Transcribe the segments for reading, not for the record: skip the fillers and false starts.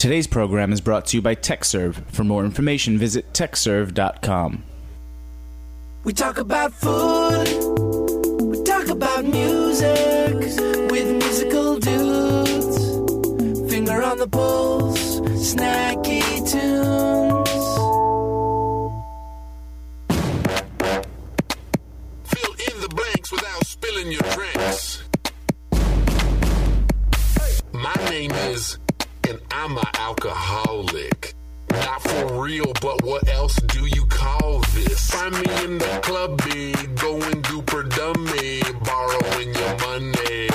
Today's program is brought to you by TechServe. For more information, visit techserve.com. We talk about food, we talk about music, with musical dudes. Finger on the pulse, snacky tunes. Fill in the blanks without spilling your drinks. My name is, and I'm an alcoholic. Not for real, but what else do you call this? Find me in the clubby, going duper dummy, borrowing your money.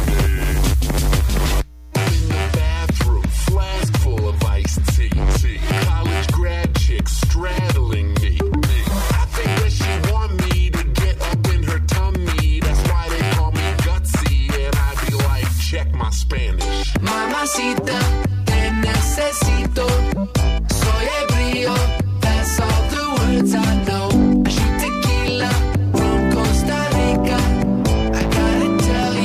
In the bathroom, flask full of iced tea. College grad chick straddling me. I think that she want me to get up in her tummy. That's why they call me gutsy, and I be like, check my Spanish. Mamacita, te necesito. Soy ebrio, that's all the words I know. I shoot tequila from Costa Rica. I gotta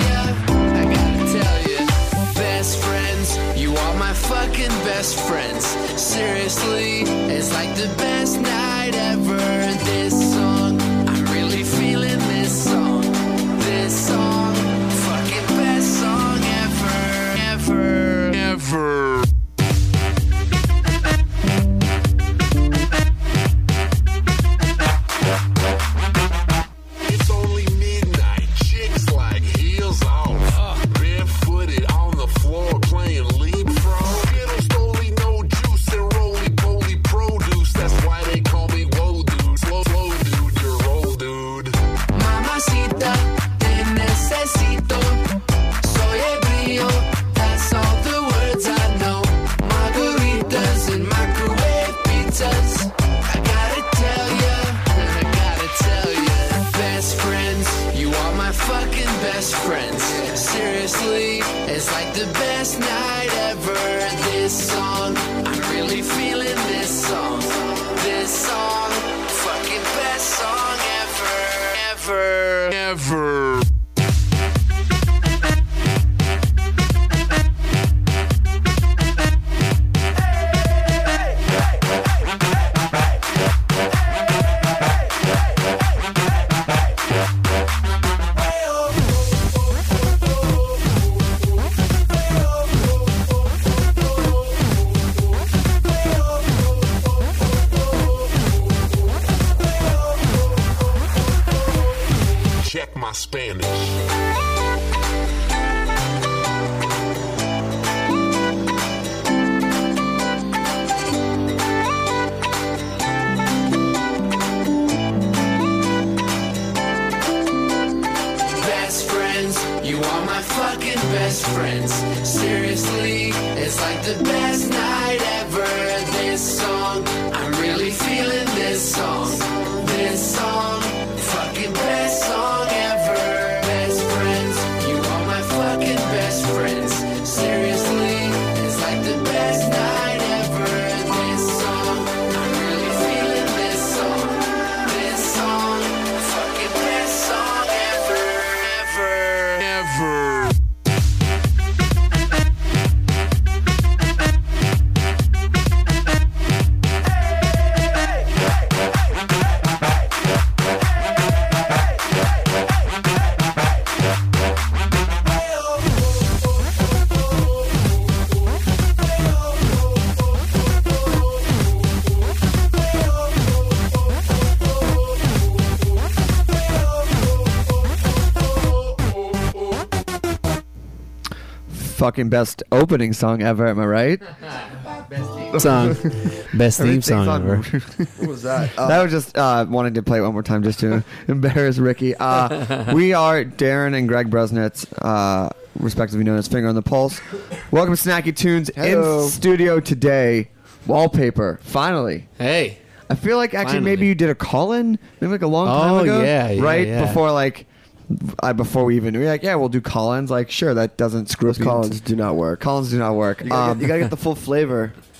tell ya, best friends, you are my fucking best friends. Seriously, it's like the best night ever. This song, I'm really feeling this song. This song, fucking best song ever. It's only midnight, chicks like heels off, barefooted on the floor playing leapfrog. Skittles, Stoli, no juice, and roly-poly produce. That's why they call me Whoa Dude. Slow dude, you're old dude. Mamacita, te necesito. Soy ebrio, that's all the words I know. Margaritas and microwave pizzas. I gotta tell ya, best friends, you are my fucking best friends. Seriously, it's like the best night ever. This song, I'm really feeling this song. This song, fucking best song ever. Check my Spanish. Best friends, you are my fucking best friends. Seriously, it's like the best night ever. This song, I'm really feeling this song. This song, fucking best song ever. Best friends, you are my fucking best friends. Seriously, it's like the best night ever. This song, I'm really feeling this song. This song, fucking best song ever. Fucking best opening song ever, am I right? Best theme song ever. What was that? That was just wanting to play it one more time just to embarrass Ricky. We are Darren and Greg Bresnitz, respectively known as Finger on the Pulse. Welcome to Snacky Tunes. Hello. In studio today. Wallpaper. Finally. Hey. I feel like actually Finally. maybe you did a call-in maybe like a long time ago. Yeah, right? yeah. Before we even knew, like, yeah, we'll do call-ins. Like, sure, that doesn't screw Those up. call-ins do not work. Call-ins do not work. You gotta get the full flavor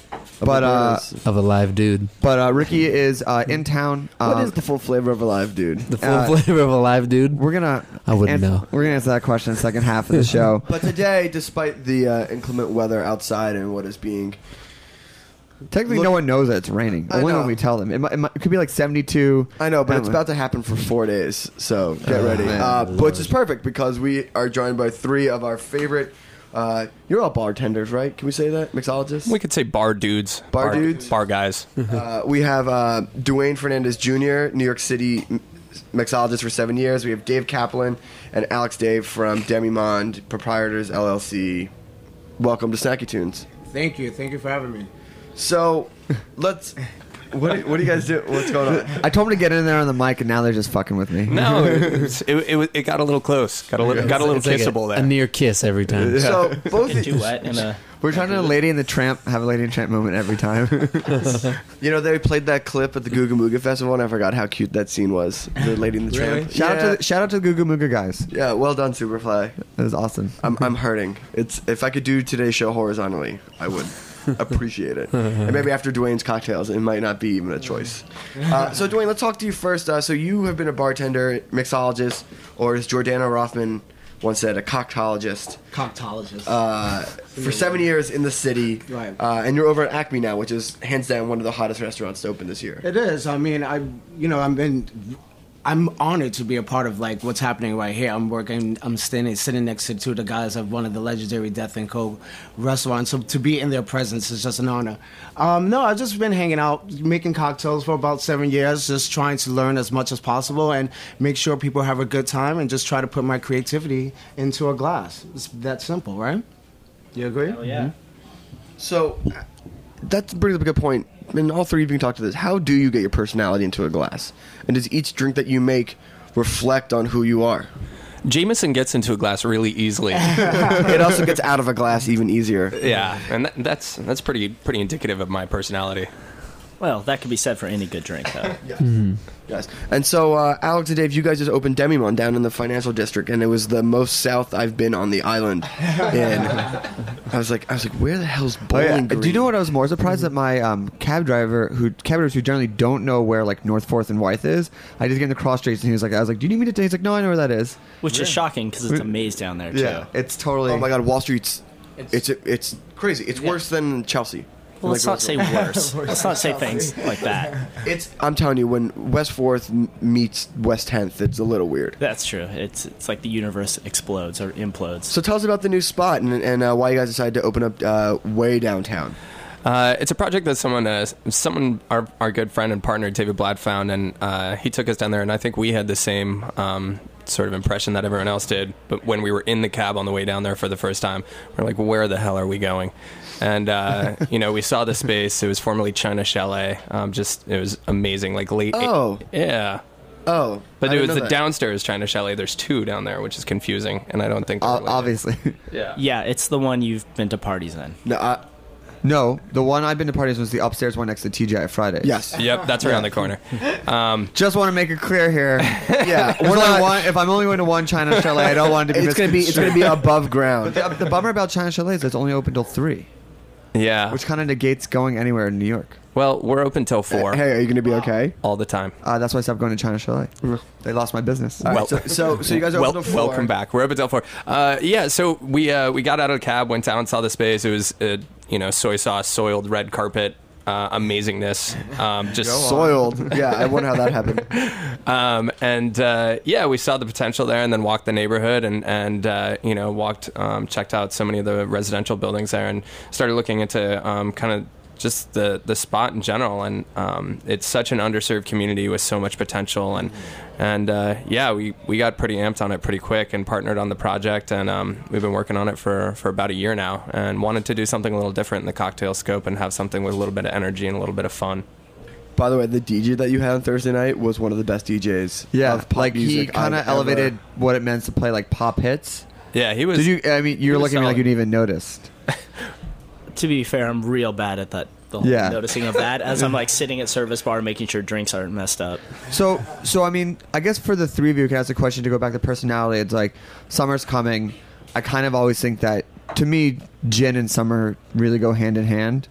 But Of a live dude. Ricky is in town. What is the full flavor of a live dude? The full flavor of a live dude? We're gonna. I wouldn't know. We're gonna answer that question in the second half of the show. But today, despite the inclement weather outside and what is being... Technically, no one knows that it's raining. I Only know. when we tell them. It could be like 72. I know, but it's Anyway. about to happen for 4 days, so get ready. man. Which is perfect because we are joined by 3 of our favorite... you're all bartenders, right? Can we say that? Mixologists? We could say bar dudes. Bar dudes? Bar guys. We have Dwayne Fernandez Jr., New York City mixologist for 7 years. We have Dave Kaplan and Alex Dave from Demi-Monde Proprietors LLC. Welcome to Snacky Tunes. Thank you for having me. So, let's... What do you guys do? What's going on? I told them to get in there on the mic, and now they're just fucking with me. No, it got a little close. Got a little It's like kissable a there. near kiss every time. So, both of Duet and a. We're trying to Lady and the Tramp have a Lady and the Tramp moment every time. you know, they played that clip at the Googa Mooga Festival, and I forgot how cute that scene was. The Lady and the Tramp. Shout out to the Goo Goo Mooga guys. Yeah, well done, Superfly. That was awesome. I'm hurting. If I could do today's show horizontally, I would appreciate it. And maybe after Dwayne's cocktails, it might not be even a choice. So Dwayne, let's talk to you first. So you have been a bartender, mixologist, or as Jordana Rothman once said, a cocktologist. For 7 years in the city. Right. And you're over at Acme now, which is hands down one of the hottest restaurants to open this year. It is. I mean, I'm honored to be a part of like what's happening right here. I'm sitting next to 2 of the guys of one of the legendary Death and Co. restaurants. So to be in their presence is just an honor. No, I've just been hanging out, making cocktails for about 7 years, just trying to learn as much as possible and make sure people have a good time and just try to put my creativity into a glass. It's that simple, right? You agree? Hell yeah. So that brings up a good point. And all 3 of you can talk to this. How do you get your personality into a glass? And does each drink that you make reflect on who you are? Jameson gets into a glass really easily. It also gets out of a glass even easier. Yeah, and that's pretty indicative of my personality. Well, that could be said for any good drink, though. Yes. And so, Alex and Dave, you guys just opened Demi-Monde down in the financial district, and it was the most south I've been on the island. And I was like, where the hell's Bowling Green? Do you know what I was more surprised that my cab drivers who generally don't know where like North 4th and Wythe is, I just get in the cross streets and he was like, I was like, do you need me to take? He's like, no, I know where that is. Which is shocking because it's a maze down there, too. Yeah, it's totally. Oh my God, Wall Street's it's crazy. It's worse than Chelsea. Well, let's not say worse. Let's not say things like that. I'm telling you, when West 4th meets West 10th, it's a little weird. That's true. It's like the universe explodes or implodes. So tell us about the new spot and why you guys decided to open up way downtown. It's a project that someone our good friend and partner David Blatt found, and he took us down there, and I think we had the same sort of impression that everyone else did. But when we were in the cab on the way down there for the first time, we're like, where the hell are we going? And we saw the space. It was formerly China Chalet. It was amazing. Like late. Yeah. Oh, but it was the downstairs China Chalet. There's 2 down there, which is confusing, and I don't think they're related. Obviously. Yeah, it's the one you've been to parties in. No, the one I've been to parties was the upstairs one next to TGI Fridays. Yes. Yep, that's around the corner. Just want to make it clear here. Yeah. If I'm only going to one China Chalet, I don't want it to be. It's gonna be above ground. The bummer about China Chalet is it's only open till 3, Yeah. which kind of negates going anywhere in New York. Well, we're open till 4 Hey, are you gonna be okay? all the time. That's why I stopped going to China Chalet. They lost my business. All right, so you guys opened till 4. Welcome back. We're open till 4. So we got out of the cab, went down, saw the space. It was soy sauce, soiled red carpet, amazingness. Just Soiled. Yeah, I wonder how that happened. we saw the potential there, and then walked the neighborhood and checked out so many of the residential buildings there, and started looking into kind of just the spot in general. And it's such an underserved community with so much potential, and we got pretty amped on it pretty quick and partnered on the project, and we've been working on it for about a year now, and wanted to do something a little different in the cocktail scope and have something with a little bit of energy and a little bit of fun. By the way, the DJ that you had on Thursday night was one of the best DJs. Yeah, of pop like he music kind of I've elevated ever- what it meant to play like pop hits. Yeah, he was. Did you? I mean, you're was looking at me like solid. you didn't even notice. To be fair, I'm real bad at that. The whole Yeah. noticing of that as I'm like sitting at service bar making sure drinks aren't messed up. So I mean, I guess for the 3 of you, can I ask a question to go back to personality? It's like summer's coming. I kind of always think that to me, gin and summer really go hand in hand.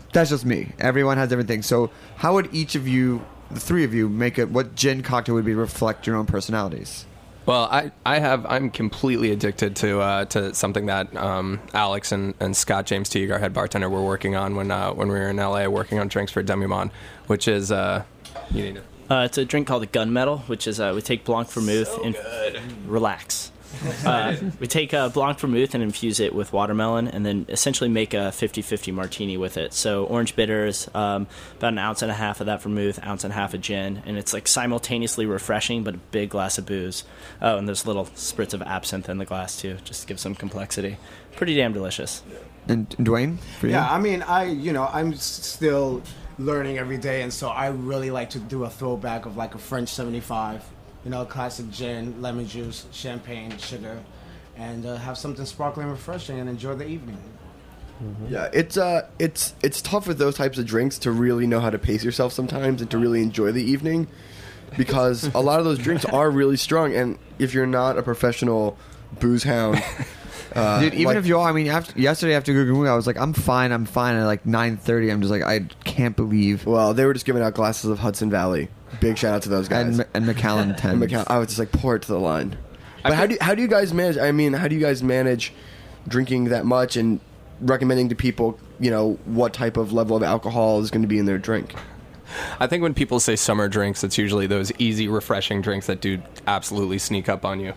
that's just me. Everyone has different things. So how would each of you, the three of you, make it? What gin cocktail would be to reflect your own personalities? Well, I'm completely addicted to something that Alex and Scott James Teague, our head bartender, were working on when we were in LA working on drinks for Demi-Monde, which is you need to. It's a drink called a gunmetal, which is we take Blanc Vermouth and relax. We take Blanc Vermouth and infuse it with watermelon, and then essentially make a 50-50 martini with it. So orange bitters, about an ounce and a half of that vermouth, ounce and a half of gin, and it's like simultaneously refreshing, but a big glass of booze. Oh, and there's little spritz of absinthe in the glass too, just to give some complexity. Pretty damn delicious. And Dwayne, for you? Yeah, I mean, I'm still learning every day, and so I really like to do a throwback of like a French 75. Classic gin, lemon juice, champagne, sugar, and have something sparkling and refreshing and enjoy the evening. Mm-hmm. Yeah, it's tough with those types of drinks to really know how to pace yourself sometimes and to really enjoy the evening, because a lot of those drinks are really strong, and if you're not a professional booze hound, dude, even if you are, I mean, yesterday after Gugu, I was like, I'm fine. At like 9:30, I'm just like, I can't believe. Well, they were just giving out glasses of Hudson Valley. Big shout out to those guys. And Macallan 10. I was just like, pour it to the line. But how do you guys manage? I mean, how do you guys manage drinking that much and recommending to people, what type of level of alcohol is going to be in their drink? I think when people say summer drinks, it's usually those easy, refreshing drinks that do absolutely sneak up on you.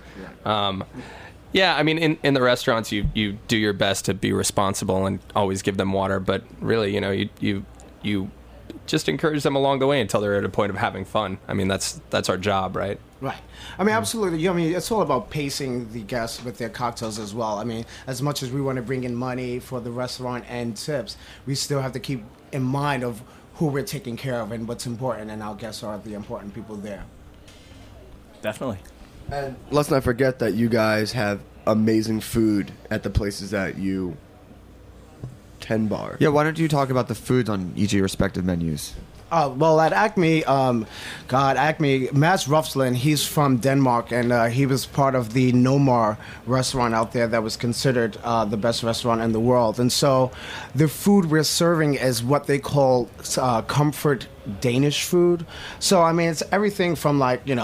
Yeah, I mean, in the restaurants, you do your best to be responsible and always give them water, but really, you just encourage them along the way until they're at a point of having fun. I mean, that's our job, right? Right. I mean, absolutely. I mean, it's all about pacing the guests with their cocktails as well. I mean, as much as we want to bring in money for the restaurant and tips, we still have to keep in mind of who we're taking care of and what's important, and our guests are the important people there. Definitely. And let's not forget that you guys have amazing food at the places that you bar. Yeah, why don't you talk about the foods on each of your respective menus? Well, at Acme, Mads Rufslin, he's from Denmark, and he was part of the Nomar restaurant out there that was considered the best restaurant in the world. And so the food we're serving is what they call comfort Danish food. So, I mean, it's everything from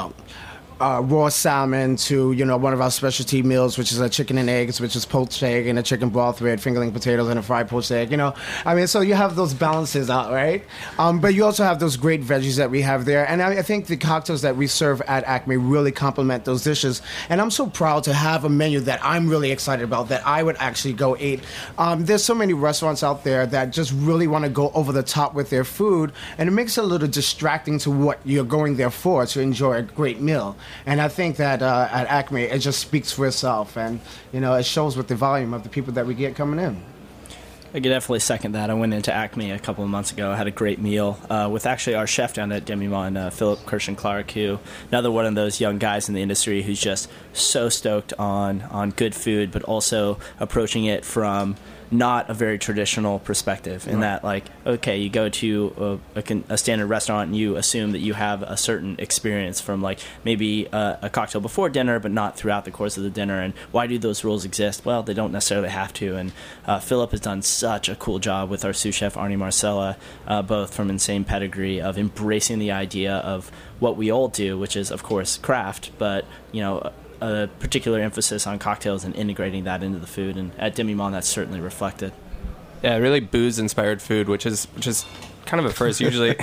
raw salmon to one of our specialty meals, which is a chicken and eggs, which is poached egg and a chicken broth with fingerling potatoes and a fried poached egg. I mean, so you have those balances out, right? But you also have those great veggies that we have there, and I think the cocktails that we serve at Acme really complement those dishes. And I'm so proud to have a menu that I'm really excited about that I would actually go eat. There's so many restaurants out there that just really want to go over the top with their food, and it makes it a little distracting to what you're going there for, to enjoy a great meal. And I think that at Acme, it just speaks for itself, and it shows with the volume of the people that we get coming in. I could definitely second that. I went into Acme a couple of months ago. I had a great meal with actually our chef down at Demi-Monde, Philip Kirschen-Clark, who another one of those young guys in the industry who's just so stoked on good food, but also approaching it from not a very traditional perspective in that, like, okay, you go to a standard restaurant and you assume that you have a certain experience from, like, maybe a cocktail before dinner, but not throughout the course of the dinner. And why do those rules exist? Well, they don't necessarily have to. And Philip has done such a cool job with our sous chef, Arnie Marcella, both from Insane Pedigree, of embracing the idea of what we all do, which is, of course, craft, but, a particular emphasis on cocktails and integrating that into the food, and at Demi-Monde that's certainly reflected. Yeah, really booze-inspired food, which is kind of a first. Usually,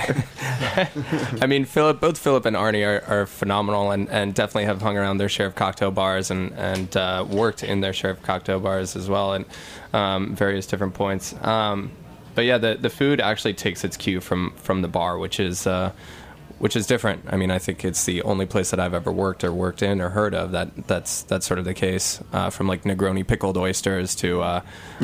I mean, both Philip and Arnie are phenomenal, and definitely have hung around their share of cocktail bars and worked in their share of cocktail bars as well, at various different points. But yeah, the food actually takes its cue from the bar, which is different. I mean, I think it's the only place that I've ever worked in or heard of that's sort of the case. From like Negroni pickled oysters to,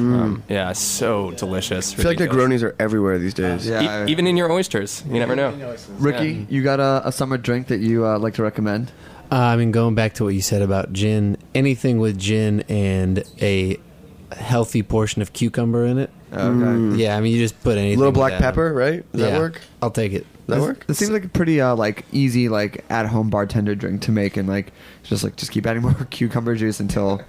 so delicious. I feel like Negronis are everywhere these days. Even in your oysters, you never know. Ricky, you got a summer drink that you like to recommend? I mean, going back to what you said about gin, anything with gin and a healthy portion of cucumber in it. Okay. Yeah, I mean, you just put anything. A little black pepper, right? Does that work? I'll take it. Does that work? This seems like a pretty easy at home bartender drink to make, and just keep adding more cucumber juice until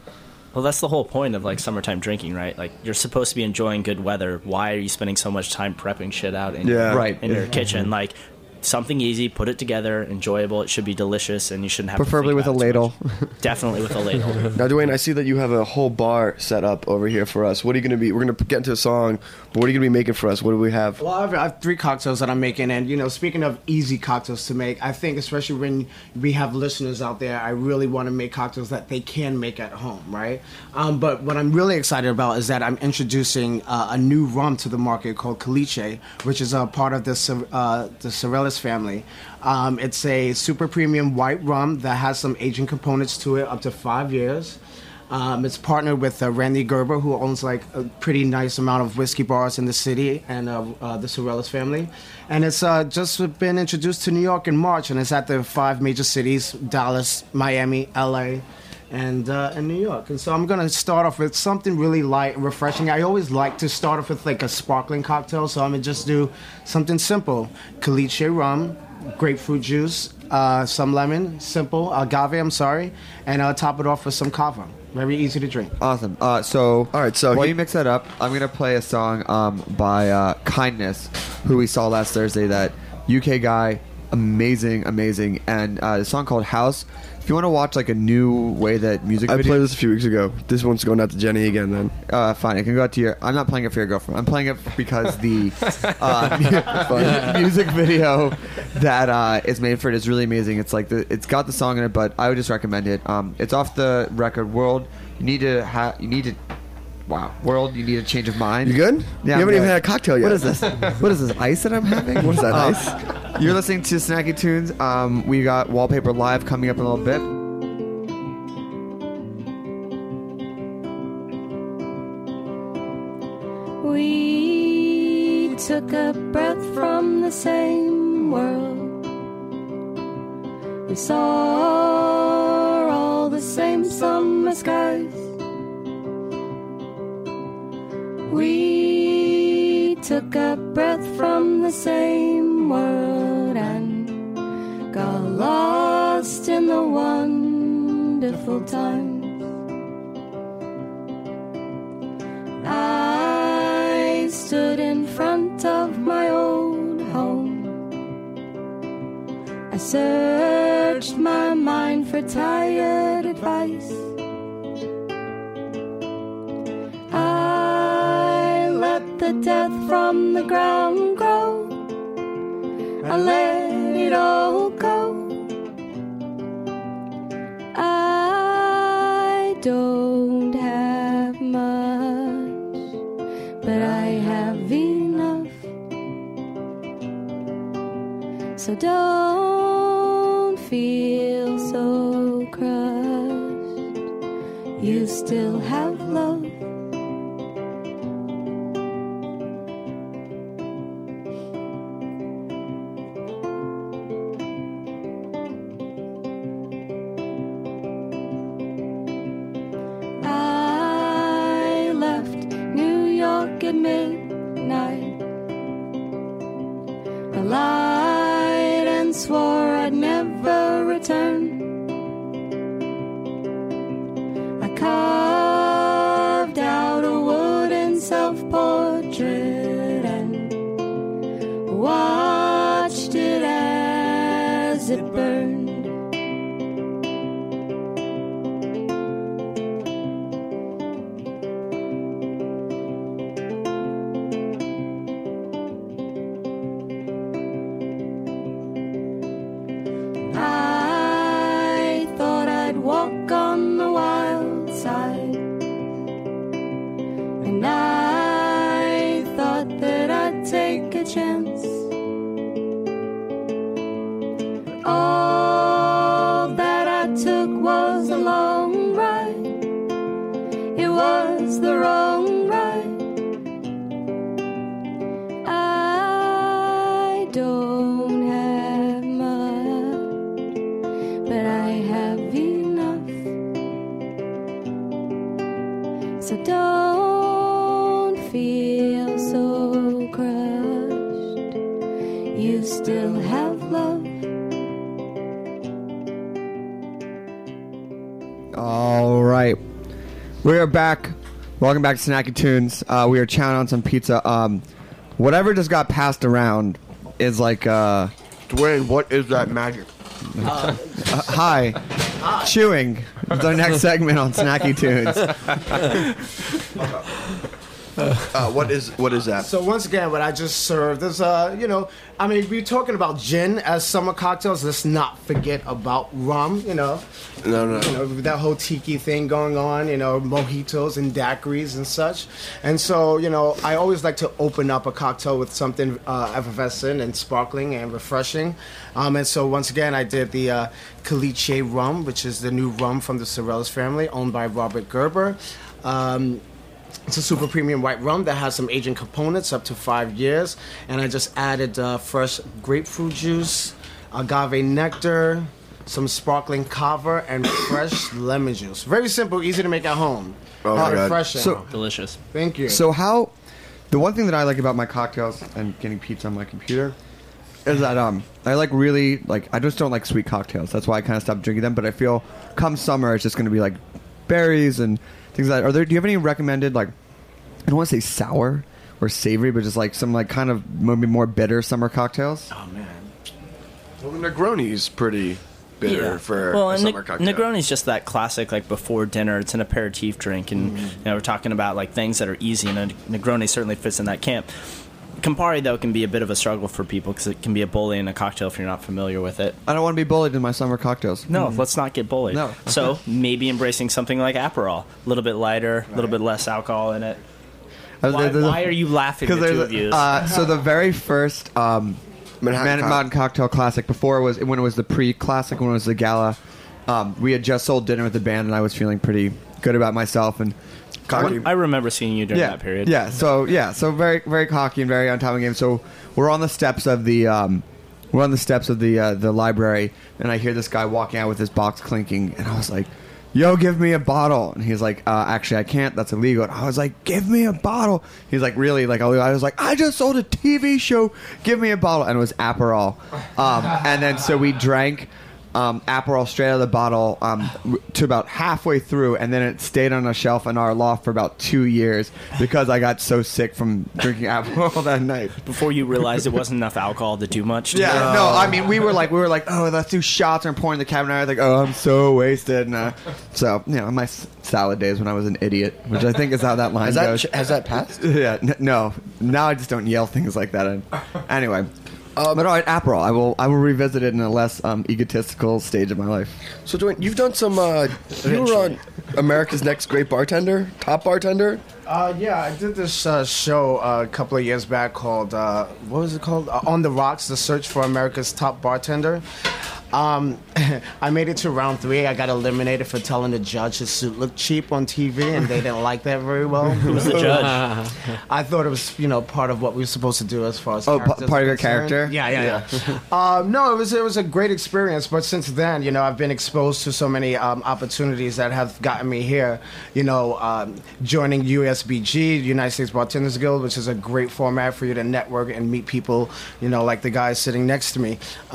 Well, that's the whole point of like summertime drinking, right? Like you're supposed to be enjoying good weather. Why are you spending so much time prepping shit out in, Right. in your kitchen? Like something easy, put it together, enjoyable. It should be delicious, and you shouldn't have Preferably to with a think about it ladle. too much. Definitely with a ladle. Now, Dwayne, I see that you have a whole bar set up over here for us. What are you going to be? We're going to get into a song, but what are you going to be making for us? What do we have? Well, I have 3 cocktails that I'm making, and speaking of easy cocktails to make, I think especially when we have listeners out there, I really want to make cocktails that they can make at home, right? But what I'm really excited about is that I'm introducing a new rum to the market called Caliche, which is a part of the Sorellis family. It's a super premium white rum that has some aging components to it, up to 5 years. It's partnered with Randy Gerber, who owns like a pretty nice amount of whiskey bars in the city, and the Sorellis family. And it's just been introduced to New York in March, and it's at the 5 major cities: Dallas, Miami, LA, and New York. And so I'm going to start off with something really light and refreshing. I always like to start off with like a sparkling cocktail, so I'm going to just do something simple. Caliche rum, grapefruit juice, some lemon, simple, agave, and I'll top it off with some kava. Very easy to drink. Awesome. So so while you mix that up, I'm gonna play a song by Kindness, who we saw last Thursday. That UK guy, amazing, and a song called House. If you want to watch like a new way that music I videos, played this a few weeks ago. This one's going out to Jenny again then. fine, it can go out to your. I'm not playing it for your girlfriend. I'm playing it because the music video that is made for it is really amazing. It's like it's got the song in it, but I would just recommend it. It's off the record World. You need to. Wow, World, you need a change of mind. You good? Yeah, you haven't I'm even good. had a cocktail yet. What is this? What is this, ice that I'm having? What is that, ice? You're listening to Snacky Tunes. We got Wallpaper Live coming up in a little bit. We took a breath from the same world. We saw all the same summer skies. We took a breath from the same world and got lost in the wonderful times. I stood in front of my old home. I searched my mind for tired advice. I let the death from the ground grow. I let it all go. I don't have much, but I have enough. So don't feel so crushed. You still have love. I left New York at midnight. I lied and swore I'd never return. I carved out a wooden self-portrait and watched it as it burned. I thought I'd walk on the wild side, and I thought that I'd take a chance. All that I took was a long ride. It was the wrong ride. I don't have much, but I have enough. So don't feel so crushed. You still have love. All right. We are back. Welcome back to Snacky Tunes. We are chowing on some pizza. Whatever just got passed around is like... Dwayne, what is that magic? Hi. Chewing. It's our next segment on Snacky Tunes. What is that? So once again, what I just served is, I mean, we're talking about gin as summer cocktails. Let's not forget about rum, No. with that whole tiki thing going on, mojitos and daiquiris and such. And so, I always like to open up a cocktail with something effervescent and sparkling and refreshing. And so once again, I did the Caliche rum, which is the new rum from the Sorellis family, owned by Robert Gerber. It's a super premium white rum that has some aging components up to 5 years. And I just added fresh grapefruit juice, agave nectar, some sparkling kava, and fresh lemon juice. Very simple, easy to make at home. Oh my God. Refreshing. So- Delicious. Thank you. So the one thing that I like about my cocktails and getting pizza on my computer is that I like really I just don't like sweet cocktails. That's why I kind of stopped drinking them. But I feel come summer it's just going to be like berries and things like that. Do you have any recommended I don't want to say sour or savory, but just some kind of maybe more bitter summer cocktails? Oh man. Well, the Negroni's pretty bitter for a summer cocktail. Negroni's just that classic before dinner. It's an aperitif drink, and we're talking about things that are easy, and Negroni certainly fits in that camp. Campari, though, can be a bit of a struggle for people because it can be a bully in a cocktail if you're not familiar with it. I don't want to be bullied in my summer cocktails. No, let's not get bullied. No. So maybe embracing something like Aperol. A little bit lighter, a little bit less alcohol in it. Why are you laughing, the two of you? So the very first Manhattan Cocktail Classic, when it was the pre-classic, when it was the gala, we had just sold dinner with the band, and I was feeling pretty good about myself and cocky. I remember seeing you during that period. So very very cocky and very on top of the game. So we're on the steps of the the library, and I hear this guy walking out with his box clinking, and I was like, "Yo, give me a bottle." And he's like, "Actually, I can't. That's illegal." And I was like, "Give me a bottle." He's like, "Really?" I was like, "I just sold a TV show. Give me a bottle." And it was Aperol. And then so we drank Aperol straight out of the bottle to about halfway through, and then it stayed on a shelf in our loft for about 2 years because I got so sick from drinking Aperol that night. Before you realized it wasn't enough alcohol to do much. Yeah, no, I mean we were like, oh, let's do shots and pouring the cabinet. I was like, oh, I'm so wasted. And, so my salad days when I was an idiot, which I think is how that line goes. Has that passed? Yeah, no. Now I just don't yell things like that. Anyway. But all right, Aperol. I will revisit it in a less egotistical stage of my life. So, Dwayne, you've done some. You were on America's Next Great Bartender, Top Bartender. Yeah, I did this show a couple of years back called what was it called? On the Rocks: The Search for America's Top Bartender. I made it to round 3. I got eliminated for telling the judge his suit looked cheap on TV, and they didn't like that very well. Who was the judge? I thought it was, part of what we were supposed to do as far as part of your character. Yeah. No, it was a great experience. But since then, I've been exposed to so many opportunities that have gotten me here. Joining USBG, United States Bartenders Guild, which is a great format for you to network and meet people. Like the guy sitting next to me.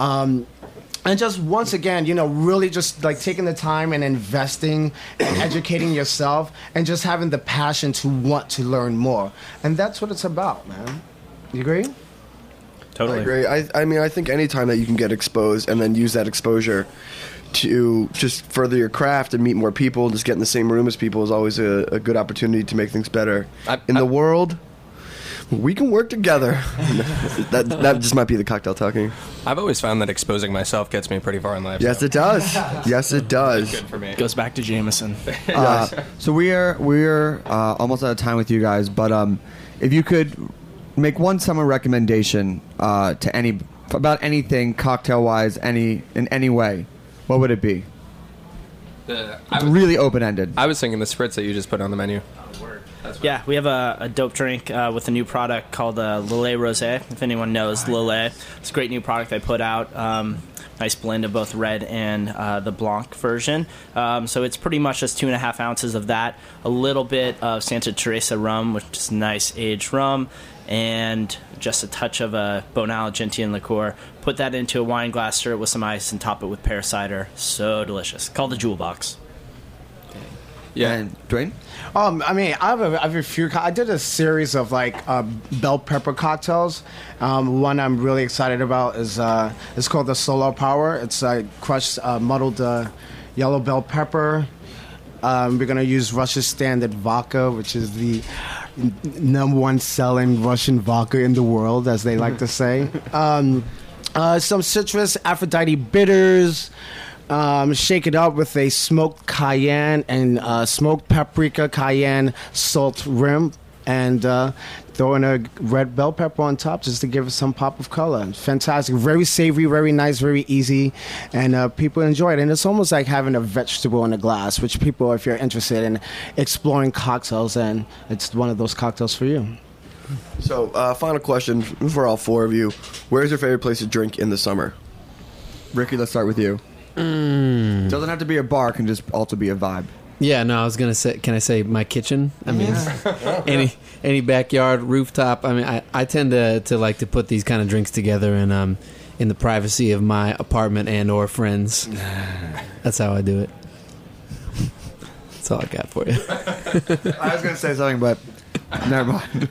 And just once again, really just taking the time and investing and educating yourself and just having the passion to want to learn more. And that's what it's about, man. You agree? Totally. I agree. I mean, I think any time that you can get exposed and then use that exposure to just further your craft and meet more people, just get in the same room as people is always a good opportunity to make things better. In the world, we can work together. that just might be the cocktail talking. I've always found that exposing myself gets me pretty far in life. Yes, it does. Yes, it does. Good for me. Goes back to Jameson. So we're almost out of time with you guys, but if you could make one summer recommendation to about anything cocktail wise, in any way, what would it be? Really open ended. I was thinking the spritz that you just put on the menu. Yeah, we have a dope drink with a new product called Lillet Rosé. If anyone knows Lillet, it's a great new product they put out. Nice blend of both red and the Blanc version. So it's pretty much just 2.5 ounces of that, a little bit of Santa Teresa rum, which is nice aged rum, and just a touch of a Bonal Gentian liqueur. Put that into a wine glass, stir it with some ice, and top it with pear cider. So delicious. Called the Jewel Box. Yeah. And Dwayne? I mean, I have a few. I did a series of like bell pepper cocktails. One I'm really excited about is it's called the Solar Power. It's crushed muddled yellow bell pepper. We're gonna use Russia's standard vodka, which is the number one selling Russian vodka in the world, as they like to say. Some citrus Aphrodite bitters. Shake it up with a smoked cayenne and smoked paprika cayenne salt rim, and throw in a red bell pepper on top just to give it some pop of color. Fantastic. Very savory, very nice, very easy, and people enjoy it. And it's almost like having a vegetable in a glass, which people, if you're interested in exploring cocktails, then it's one of those cocktails for you. So, final question for all four of you. Where's your favorite place to drink in the summer? Ricky, let's start with you. Doesn't have to be a bar, can just also be a vibe. Yeah, no, I was gonna say. Can I say my kitchen? I mean, any backyard, rooftop. I mean, I tend to like to put these kind of drinks together in the privacy of my apartment and or friends. That's how I do it. That's all I got for you. I was gonna say something, but never mind.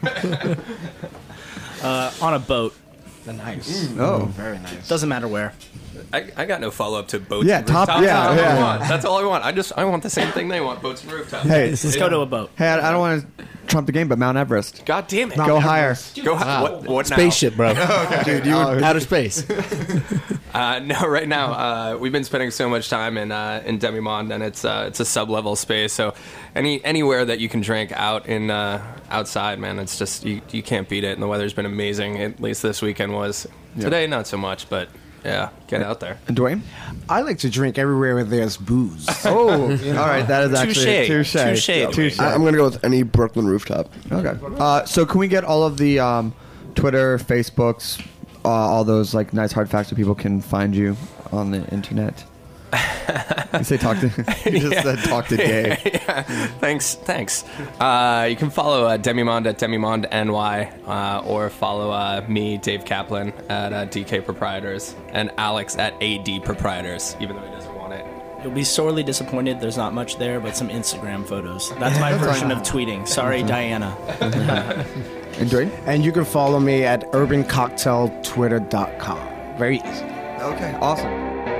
On a boat. Nice. Oh, Very nice. Doesn't matter where. I got no follow up to boats. Yeah, and top- rooftops. yeah, That's all yeah. I want. That's all I want. I want the same thing they want: boats and rooftops. hey, Let's go to a boat. hey, I don't want to trump the game, but Mount Everest. God damn it! Go higher. Go Wow. what now? Spaceship, bro. Dude, you would, Outer space. No, right now we've been spending so much time in Demi-Monde, and it's a sub-level space. So anywhere that you can drink out in outside, man, it's just you can't beat it. And the weather's been amazing. At least this weekend was. Today, not so much, but yeah, get out there. and Dwayne? I like to drink everywhere where there's booze. Oh, all right. That is actually touche. I'm going to go with any Brooklyn rooftop. Okay. So can we get all of the Twitter, Facebooks, all those like nice hard facts so people can find you on the internet? You say talk to. You just said talk to Dave. Yeah, thanks. You can follow Demi-Monde at Demi-Monde NY, or follow me, Dave Kaplan, at DK Proprietors, and Alex at AD Proprietors, even though he doesn't want it. You'll be sorely disappointed. There's not much there, but some Instagram photos. That's my version of tweeting. Sorry, Diana. And Dwayne? And you can follow me at urbancocktailtwitter.com. Very easy. Okay. Awesome.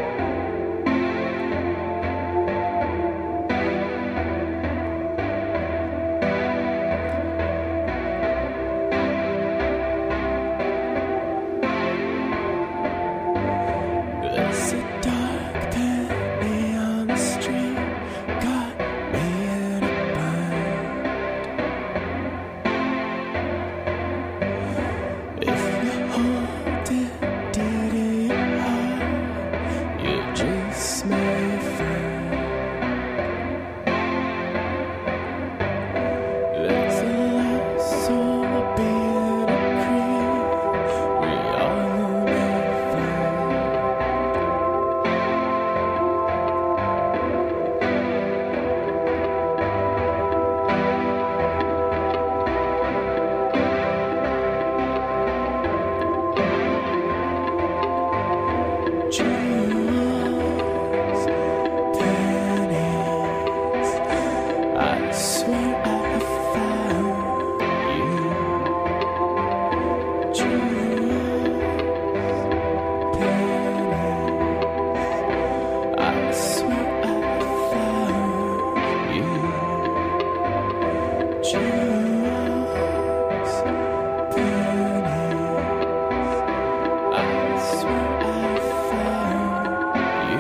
There's a dark penny on the street, got me in a bind. If you hold it dear to your heart, you just may find there's a lost soul being a creep we all may find. Jewels, pennies, I swear I have found you. Jewels, pennies, I swear I have found you. Jewels, pennies, I swear I found you.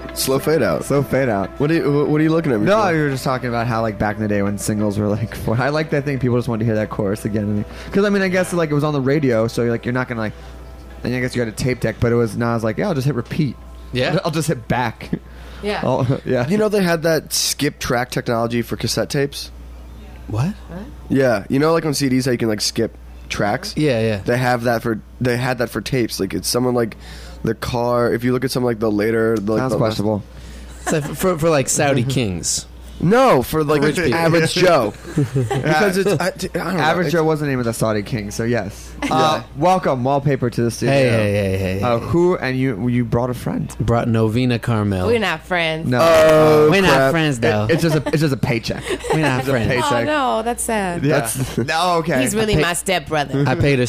Slow fade out. Slow fade out. What are you looking at me No, for? you were just talking about how like back in the day when singles were like. I like that thing. People just wanted to hear that chorus again. Because I mean, I guess like it was on the radio, so you're not gonna like. And I guess you got a tape deck, but it was. Now I was like, yeah, I'll just hit repeat. Yeah. I'll just hit back. Yeah. Yeah. You know they had that skip track technology for cassette tapes? What? Yeah. You know like on CDs how you can like skip tracks? Yeah. They had that for tapes. Like it's someone like the car. If you look at some like the later, Sounds questionable. It's like for like Saudi kings. No, for like Rich people. average Joe. Because it's I don't know. Average Joe was the name of the Saudi king, so yes. Yeah. Welcome, Wallpaper, to the studio. Hey. Who and you brought a friend? Brought Novena Carmel. We're not friends. No, We're not crap. friends though. it's just a paycheck. We're not friends. Oh no, that's sad. Yeah. No, okay. He's really my stepbrother. I paid her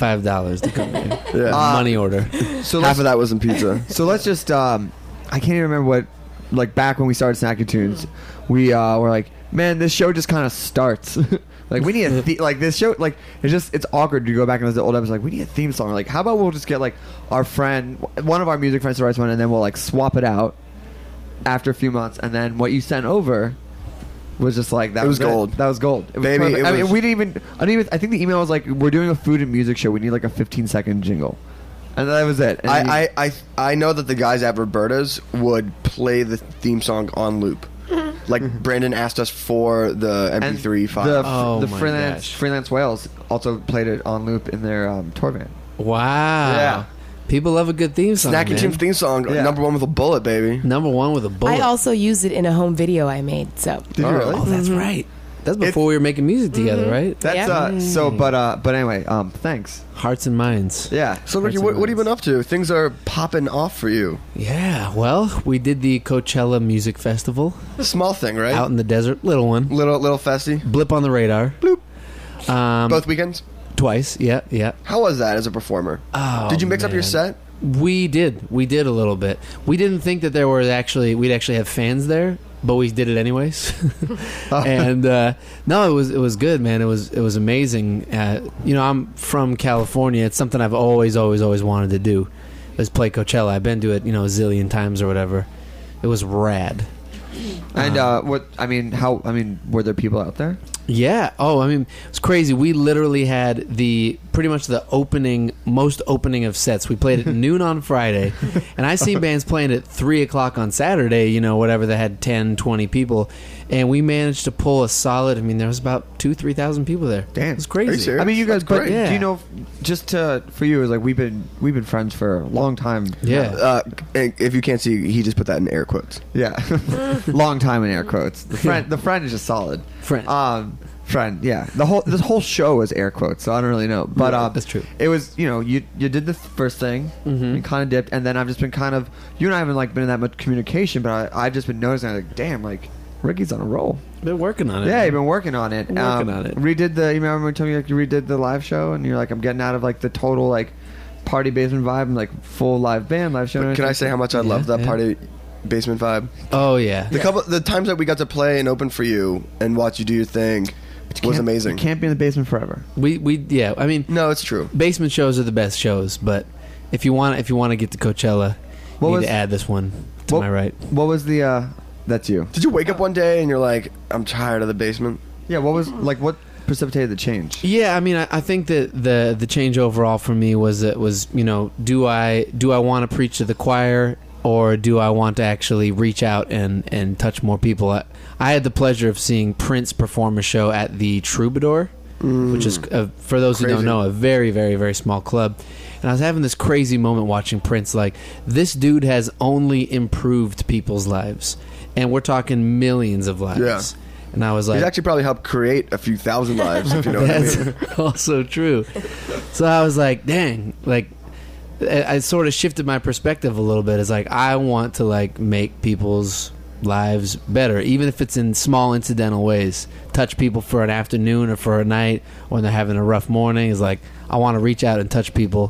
$75 to come here. Yeah. Money order. So Half of that was in pizza. So let's just I can't even remember what, like back when we started Snacky Tunes, we were like, man, this show just kind of starts. Like we need a like this show, like it's awkward to go back and listen to old episodes. Like we need a theme song. Like how about we'll just get like our friend, one of our music friends to write one, and then we'll like swap it out after a few months, and then what you sent over was just like that. It was gold. That was gold. It was Baby, perfect. it I mean, was- we didn't even. I didn't even. I think the email was like, we're doing a food and music show. We need like a 15-second jingle, and that was it. And I know that the guys at Roberta's would play the theme song on loop. Like Brandon asked us for the MP3 file. The Oh my freelance gosh. freelance Wales also played it on loop in their tour van. Wow. Yeah. People love a good theme song. Snacky man. Tunes theme song, Yeah. number one with a bullet, baby. Number one with a bullet. I also used it in a home video I made. So Did you really? Oh, that's right. That's before we were making music together, right? That's Yeah. so. But anyway, thanks. Hearts and minds. Yeah. So Ricky, Hearts and what have you been minds. up to? Things are popping off for you. Yeah. Well, we did the Coachella Music Festival Small thing, right? out in the desert. Little one. Little festy. Blip on the radar. Bloop. Um, Both weekends. twice. Yeah. How was that as a performer? Oh, Did you mix up your man. set? We did a little bit. We didn't think that we'd actually have fans there, but we did it anyways. And no, it was good, man. It was amazing. I'm from California. It's something I've always wanted to do, is play Coachella. I've been to it, a zillion times or whatever. It was rad. And were there people out there? Yeah. Oh, I mean, it's crazy. We literally had pretty much the most opening of sets. We played at noon on Friday, and I seen bands playing at 3 o'clock on Saturday, whatever, that had 10, 20 people. And we managed to pull a solid, there was about 2,000-3,000 people there. Damn. It's Are crazy. you serious? I mean, you guys. That's But great. Yeah. do you know? Just for you, is like we've been friends for a long time. Yeah. If you can't see, he just put that in air quotes. Yeah. Long time in air quotes. The friend is just solid. Friend, yeah. This whole show is air quotes, so I don't really know. But that's true. It was, you did the first thing, you kind of dipped, and then I've just been you and I haven't like been in that much communication, but I've just been noticing, like, damn, like Ricky's on a roll. Been working on it. Yeah, you've been working on it. Working on it. Redid the. You remember when you told me like you redid the live show, and you're like, I'm getting out of like the total like party basement vibe and like full live band live show. and Can I everything. say how much I love that party basement vibe? Oh yeah. The times that we got to play and open for you and watch you do your thing was amazing. You can't be in the basement forever. We yeah. I mean, No, it's true. basement shows are the best shows, but if you want to get to Coachella, What you was- need to add this one to what- my right. What was the? That's you. Did you wake up one day and you're like, I'm tired of the basement? Yeah. What was like? What precipitated the change? Yeah, I mean, I think that the change overall for me was do I want to preach to the choir, or do I want to actually reach out and touch more people? I had the pleasure of seeing Prince perform a show at the Troubadour, which is, for those who Crazy. don't know, a very, very, very small club. And I was having this crazy moment watching Prince. Like, this dude has only improved people's lives, and we're talking millions of lives. Yeah. And I was like, He's actually probably helped create a few thousand lives, if you know what I mean. that's also true. So I was like, dang, like I sort of shifted my perspective a little bit. It's like, I want to like make people's lives better, even if it's in small incidental ways. Touch people for an afternoon or for a night when they're having a rough morning. Is like, I want to reach out and touch people,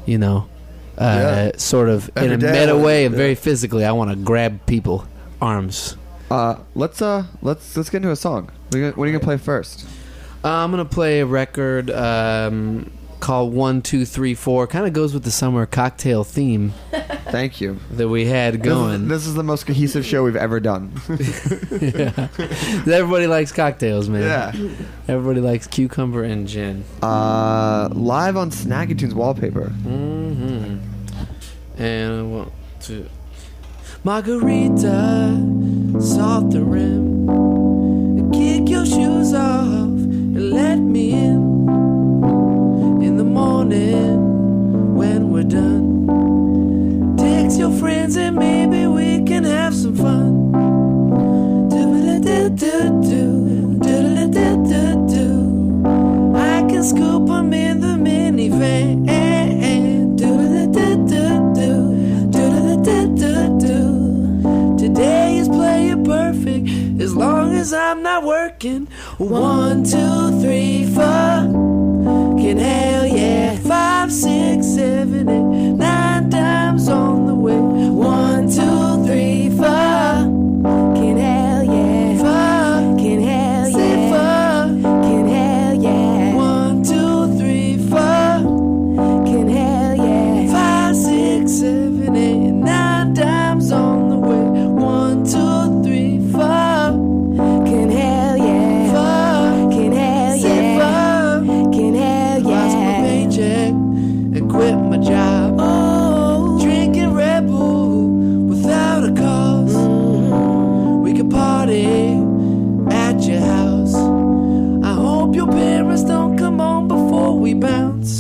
sort of in Every a day, meta way, and yeah. very physically. I want to grab people, arms. Let's get into a song. What are you gonna play first? I'm gonna play a record called 1, 2, 3, 4. Kind of goes with the summer cocktail theme. Thank you. that we had going. This is the most cohesive show we've ever done. Yeah. Everybody likes cocktails, man. Yeah. Everybody likes cucumber and gin. Live on Snacky Tunes wallpaper. Mm-hmm. And I want to margarita, salt the rim, kick your shoes off and let me in the morning when we're done. Text your friends and maybe we can have some fun. I can scoop 'em in the minivan. Today is player perfect as long as I'm not working. 1, 2, 3, 4. Can hell yeah. 5, 6, 7, 8, 9 times on the way. 1, 2, 3, 4. Can hell yeah. 4. Can hell yeah. Say 4. Can hell yeah. 1, 2, 3, 4. Can hell yeah. 5, 6, 7, 8, 9 times on the way. 1, 2, 3, 4. Can hell yeah. 4. Can hell yeah. Say 4. Can hell yeah. Lost my paycheck and quit my job. Oh, drinking Red Bull without a cause. We could party at your house. I hope your parents don't come home before we bounce.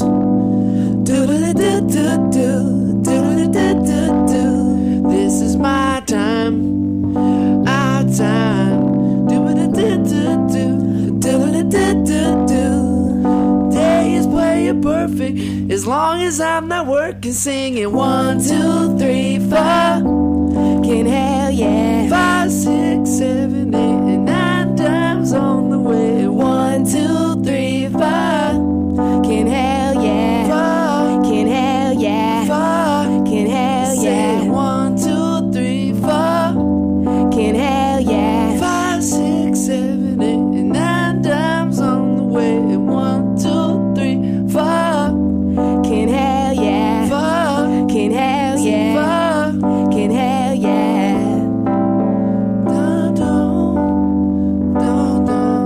This is my time, our time. Day is player perfect as long as I'm not working. Singing 1, 2, 3, 4. Can hell yeah. 5, 6, 7, 8, and 9 times on the way. 1, 2, 3, 4. Can hell yeah. 4. Can hell yeah. 4. Can hell yeah. 1, 2, 3, 4. Can hell yeah. 5, 6, 7, 8, and 9 times on the way. 1, 2, 3, 4. Can hell yeah. 4. Can hell yeah. 4. Can hell yeah. Dun, dun, dun, dun.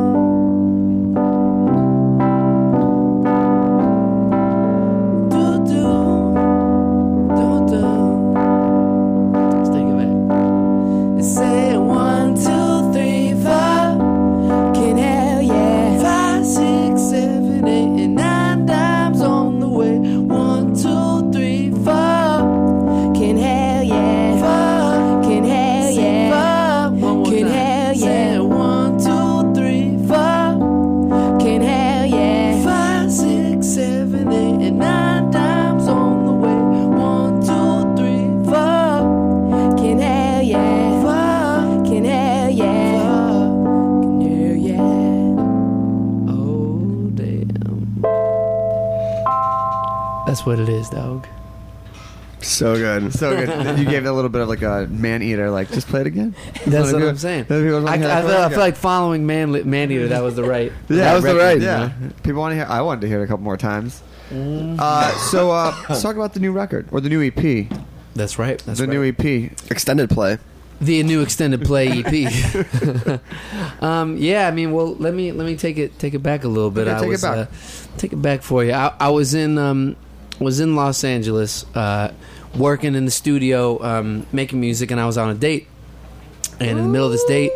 Do, do, do, do. Let's take it back. Say 1, 2, 3, 4. Can hell yeah. 5, 6, 7, 8, and 9 times on the way. 1, 2, 3, 4. Can hell yeah. 4. Can hell yeah. 4. Can hell yeah. 1, 2, 3, 4. Can hell yeah. 5, 6, 7, 8, and 9 times on the way. 1, 2, 3, 4. Can hell yeah. 4. Can hell yeah. 4. Can hell yeah. Oh damn. That's what it is, dog. So good. So good. You gave it a little bit of like a man eater. Like, just play it again. That's what I'm saying. I feel like following Man-Eater. That was the right. That was the right. you Yeah. know? People want to hear. I wanted to hear it a couple more times. Let's talk about the new record or the new EP. That's right. That's The right. new EP. Extended play. The new extended play EP. Yeah, I mean, well, let me take it back a little bit. Okay, take it back. Take it back for you. I was in Los Angeles, working in the studio, making music, and I was on a date. And in the middle of this date,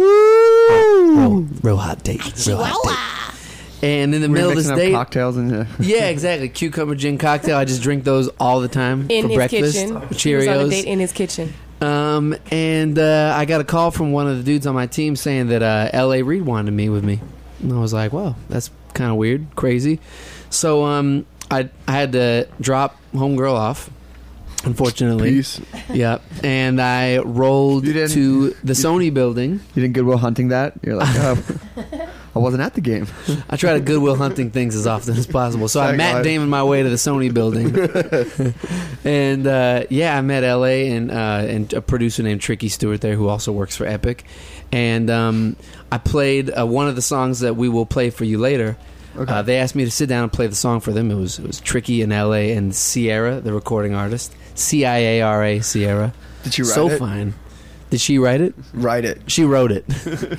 real hot date, real hot date. And in the middle of this date, cocktails and yeah, exactly, cucumber gin cocktail. I just drink those all the time In for his breakfast. kitchen. Cheerios. He was on a date in his kitchen. And I got a call from one of the dudes on my team saying that L.A. Reid wanted to meet with me. And I was like, wow, that's kind of weird, crazy. So I had to drop homegirl off, unfortunately. Peace. Yeah. And I rolled to the Sony building. You didn't Goodwill Hunting that? You're like, oh, I wasn't at the game. I try to Goodwill Hunting things as often as possible. So I Matt Damon my way to the Sony building. And yeah, I met LA and a producer named Tricky Stewart there who also works for Epic. And I played one of the songs that we will play for you later. Okay. They asked me to sit down and play the song for them. It was Tricky in LA and Sierra, the recording artist. Ciara, Sierra. Did she write So it? fine. Did she write it? Write it. She wrote it.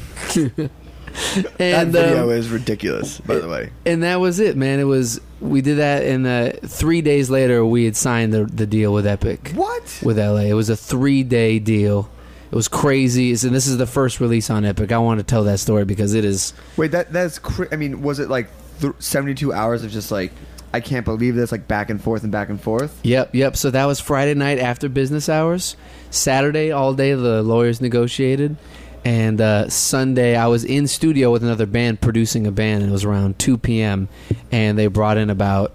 That And video is ridiculous, by the way. and that was it, man. We did that, and 3 days later we had signed the deal with Epic. What? With LA. It was a 3-day deal. It was crazy. And this is the first release on Epic. I want to tell that story because it is. Wait, that's I mean, was it like 72 hours of just like, I can't believe this, like back and forth and back and forth? Yep. So that was Friday night after business hours. Saturday all day the lawyers negotiated. And Sunday I was in studio with another band producing a band, and it was around 2 p.m. And they brought in about,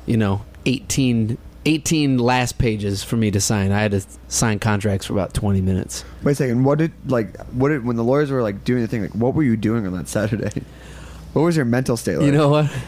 18 last pages for me to sign. I had to sign contracts for about 20 minutes. Wait a second. What did when the lawyers were like doing the thing, like what were you doing on that Saturday? What was your mental state like? You know what?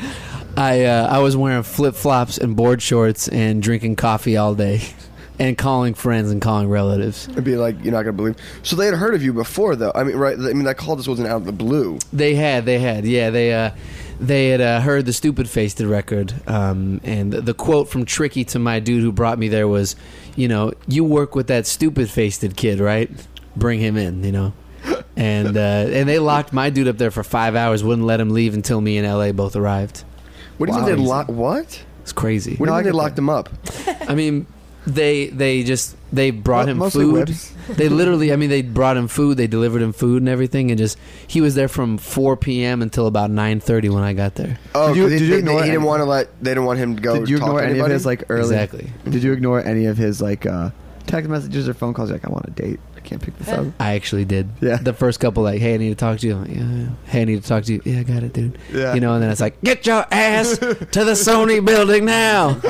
I was wearing flip-flops and board shorts and drinking coffee all day. And calling friends and calling relatives. It'd be like, you're not gonna believe. So they had heard of you before, though. I mean, right? I mean, that call just wasn't out of the blue. They had. Yeah, they had heard the Stupid Faced record, and the quote from Tricky to my dude who brought me there was, you work with that Stupid Faced kid, right? Bring him in, And they locked my dude up there for 5 hours, wouldn't let him leave until me and LA both arrived. What do you mean they locked? What? It's crazy. What do you mean they locked him up? I mean, they brought him Mostly food. whips. They literally, they brought him food. They delivered him food and everything, and he was there from 4 p.m. until about 9:30 when I got there. Oh, Did you ignore he didn't any- want to they didn't want him to go. Did you talk ignore to any of anybody? his like early? Exactly. Did you ignore any of his like text messages or phone calls? Like, I want a date. I can't pick this up. I actually did. Yeah. The first couple, like, hey, I need to talk to you. I'm like, yeah. Hey, I need to talk to you. Yeah, I got it, dude. Yeah. And then it's like, get your ass to the Sony building now.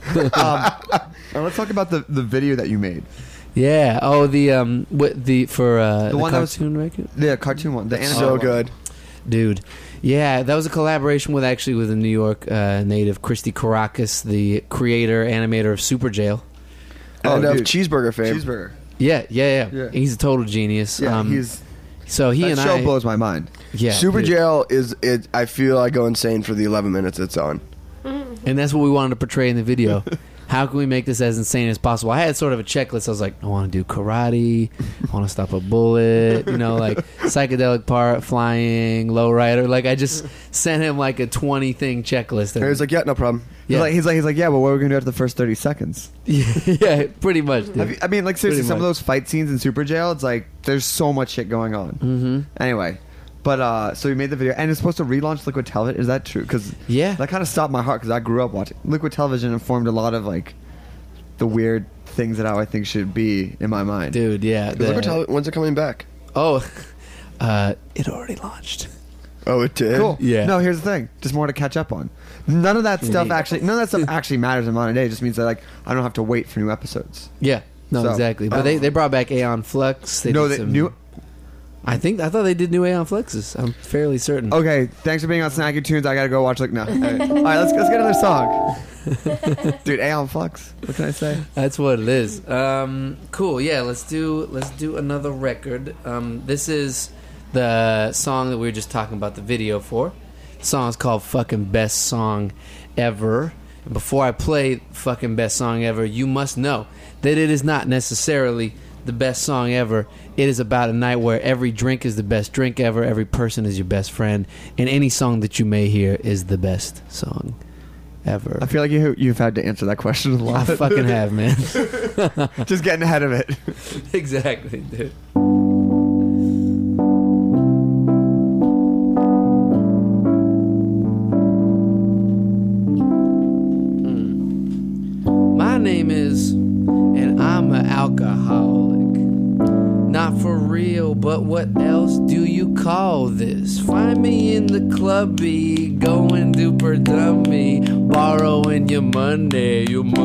Now let's talk about the video that you made. Yeah. Oh, the one that was- cartoon record, The cartoon one. The animated So one. good. dude. Yeah, that was a collaboration with a New York native, Christy Caracas, the creator animator of Super Jail. And dude. cheeseburger fame. Cheeseburger. Yeah. He's a total genius. Yeah, he's. So he That and show I. blows my mind. Yeah, Super dude. Jail is it. I feel I go insane for the 11 minutes it's on. And that's what we wanted to portray in the video. How can we make this as insane as possible? I had sort of a checklist. I was like, I want to do karate. I want to stop a bullet. Like psychedelic part, flying, lowrider. Like I just sent him like a 20-thing checklist. And he was like, yeah, no problem. Yeah. He's like, yeah. Well, what are we gonna do after the first 30 seconds? yeah, pretty much. Dude. I mean, like seriously, Pretty some of much. those fight scenes in Super Jail, it's like there's so much shit going on. Mm-hmm. Anyway, but so we made the video, and it's supposed to relaunch Liquid Television. Is that true? Because Yeah. that kind of stopped my heart because I grew up watching Liquid Television and formed a lot of like the weird things that I think should be in my mind. Dude, yeah. When's it coming back? Oh, it already launched. Oh, it did. Cool. Yeah. No, here's the thing. Just more to catch up on. None of that stuff actually matters in modern day. It just means that like I don't have to wait for new episodes. Yeah. No, So, exactly. But they brought back Aeon Flux. They did some, new. I thought they did new Aeon Fluxes. I'm fairly certain. Okay, thanks for being on Snacky Tunes. I gotta go watch. All right, let's get another song. Dude, Aeon Flux. What can I say? That's what it is. Cool. Yeah, let's do another record. This is the song that we were just talking about the video for. The song is called "Fucking Best Song Ever." And before I play "Fucking Best Song Ever," you must know that it is not necessarily the best song ever. It is about a night where every drink is the best drink ever, every person is your best friend, and any song that you may hear is the best song ever. I feel like you've had to answer that question a I lot. fucking have, man. Just getting ahead of it. Exactly, dude. My name is, and I'm an alcoholic. Not for real, but what else do you call this? Find me in the clubby, going duper dummy, borrowing your money.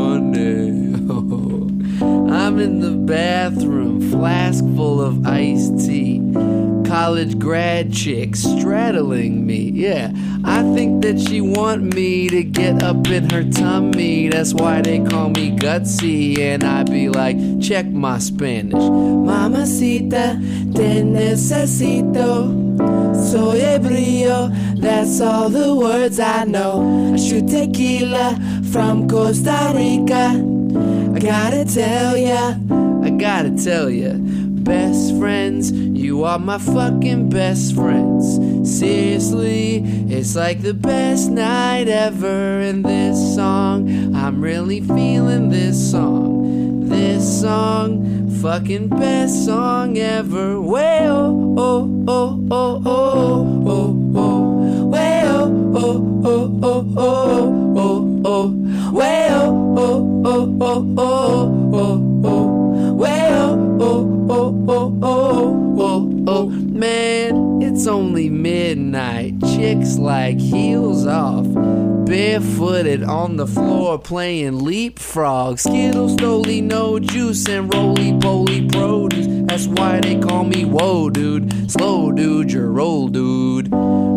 I'm in the bathroom, flask full of iced tea. College grad chick straddling me. Yeah, I think that she want me to get up in her tummy. That's why they call me Gutsy. And I be like, check my Spanish. Mamacita, te necesito. Soy ebrio, that's all the words I know. I shoot tequila from Costa Rica. I gotta tell ya, I gotta tell ya, best friends, you are my fucking best friends. Seriously, it's like the best night ever. And this song, I'm really feeling this song. This song, fucking best song ever. Way oh oh oh oh oh oh oh. Way oh oh oh oh oh oh oh. Way oh oh oh oh oh oh oh. Way oh oh oh oh oh oh oh. Man, it's only midnight. Chicks like heels off, barefooted on the floor playing leapfrog. Skittles, Stoli, no juice, and roly-poly produce. That's why they call me whoa dude. Slow dude, you're old dude.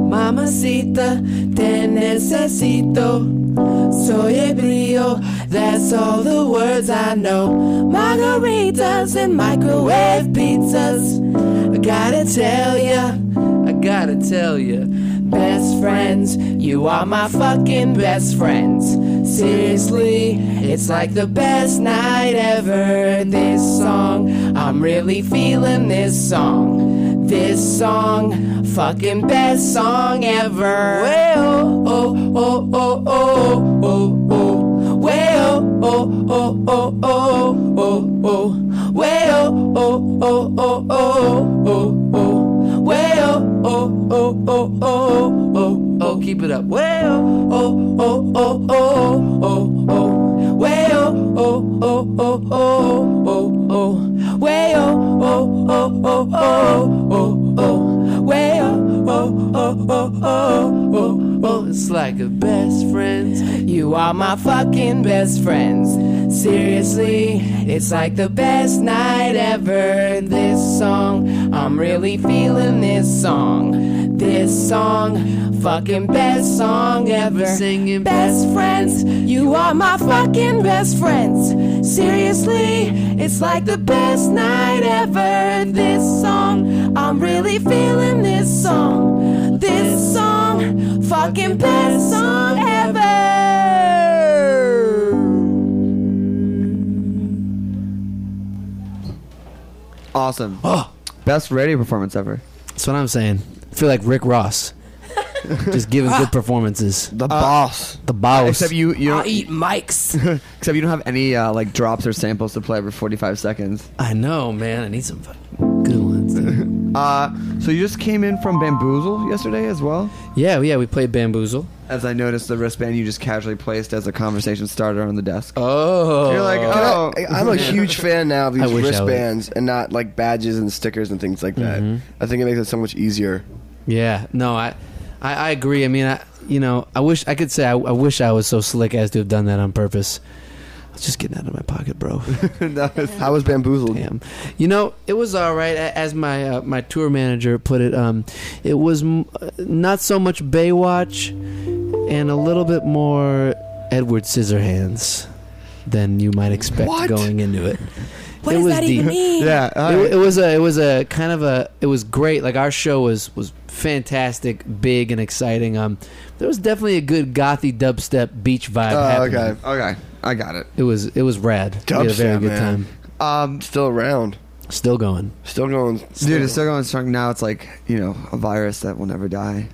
Mamacita, te necesito. Soy ebrio, that's all the words I know. Margaritas and microwave pizzas. I gotta tell ya, I gotta tell ya, best friends, you are my fucking best friends. Seriously, it's like the best night ever. This song, I'm really feeling this song. This song, fucking best song ever. Well, oh, oh, oh, oh, oh, oh. Well, oh, oh, oh, oh, oh, oh. Well, oh, oh, oh, oh, oh, oh. Well, oh, oh, oh, oh, oh, oh. Keep it up. Well, oh, oh, oh, oh, oh, oh. Well, oh, oh, oh, oh, oh, oh. Well, oh, oh, oh, oh, oh, oh. Well, oh, oh, oh, oh, oh, oh. It's like a best friends. You are my fucking best friends. Seriously, it's like the best night ever. This song, I'm really feeling this song. This song, fucking best song ever. Singing best friends, you are my fucking best friends. Seriously, it's like the best night ever. This song, I'm really feeling this song. This song, fucking best song ever. Awesome. Oh, Best radio performance ever. that's what I'm saying. I feel like Rick Ross, just giving good performances. The boss. The boss. Except you I'll don't eat mics. except you don't have any like drops or samples to play every 45 seconds. I know, man. I need some fucking good ones. Dude. So you just came in from Bamboozle yesterday as well? Yeah, we played Bamboozle. As I noticed, the wristband you just casually placed as a conversation starter on the desk. Oh, You're like, oh. I'm a huge fan now of I these wish I would. wristbands and not like badges and stickers and things like that. I think it makes it so much easier. yeah. No, I agree. I mean, I wish I could say I wish I was so slick as to have done that on purpose. I was just getting out of my pocket, bro. How was Bamboozled? Damn. It was all right. As my my tour manager put it, it was not so much Baywatch and a little bit more Edward Scissorhands than you might expect What? going into it. What It does was that deep. even mean? Yeah. It was a kind of a, it was great. Like, our show was fantastic, big and exciting. There was definitely a good gothy dubstep beach vibe happening. Okay. I got it. It was rad. We had a very Dubstep, good man. time. Still around. Still going. Still going. Dude, it's still going strong. Now it's like, a virus that will never die.